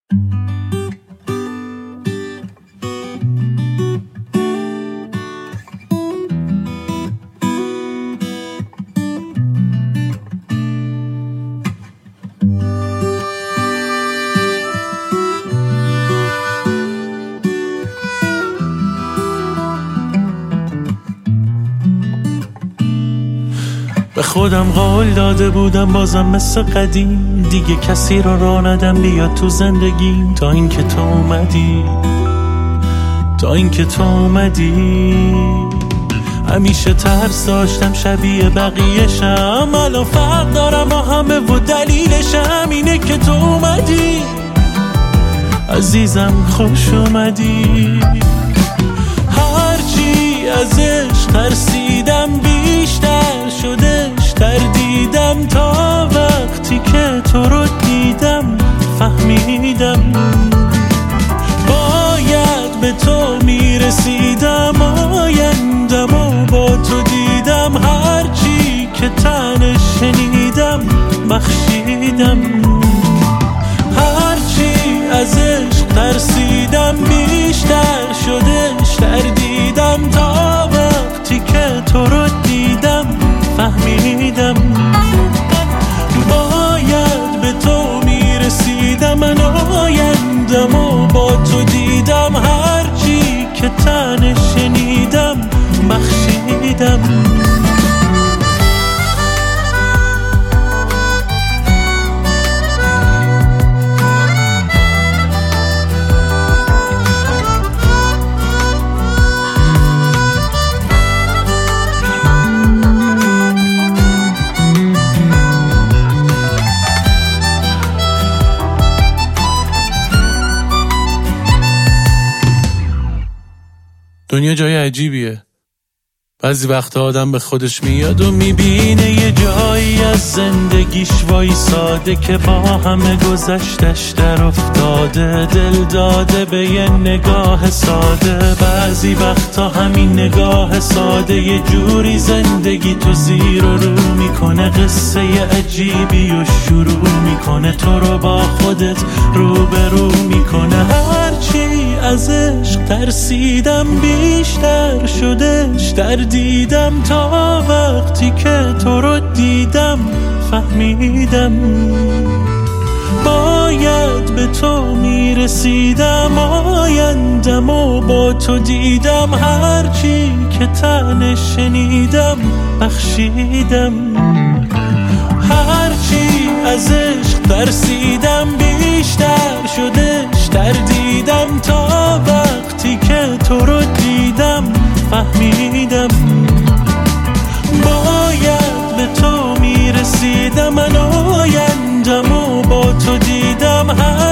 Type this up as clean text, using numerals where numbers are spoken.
به خودم قول داده بودم بازم مثل قدیم دیگه کسی رو راه ندم بیاد تو زندگیم تا اینکه تو اومدی همیشه ترس داشتم شبیه بقیه‌شم الان فرق دارم با همه و دلیلشم اینه که تو اومدی عزیزم خوش اومدی هرچی از عشق ترسیدم بیشتر شدش تردیدم تا وقتی که تو رو دیدم فهمیدم باید به تو میرسیدم آیندم و با تو دیدم هرچی که تنش شنیدم بخشیدم هرچی از عشق ترسیدم بیشتر شدش تردیدم تا وقتی که تو رو دیدم فهمیدم باید به تو میرسیدم من آیندم و با تو دیدم هرچی که تنش شنیدم بخشیدم دنیا جای عجیبیه بعضی وقتا آدم به خودش میاد و میبینه یه جایی از زندگیش وایساده که با همه گذشتش در افتاده دل داده به یه نگاه ساده بعضی وقتا همین نگاه ساده یه جوری زندگی تو زیر و رو میکنه قصه عجیبی و شروع میکنه تو رو با خودت روبرو میکنه هرچی از عشق ترسیدم بیشتر شدش تردیدم تا وقتی که تو رو دیدم فهمیدم باید به تو میرسیدم آیندم و با تو دیدم هرچی که تنش شنیدم بخشیدم هرچی از عشق ترسیدم بیشتر شدش تردیدم تا وقتی که تو رو دیدم فهمیدم باید به تو میرسیدم من آیندم و با تو دیدم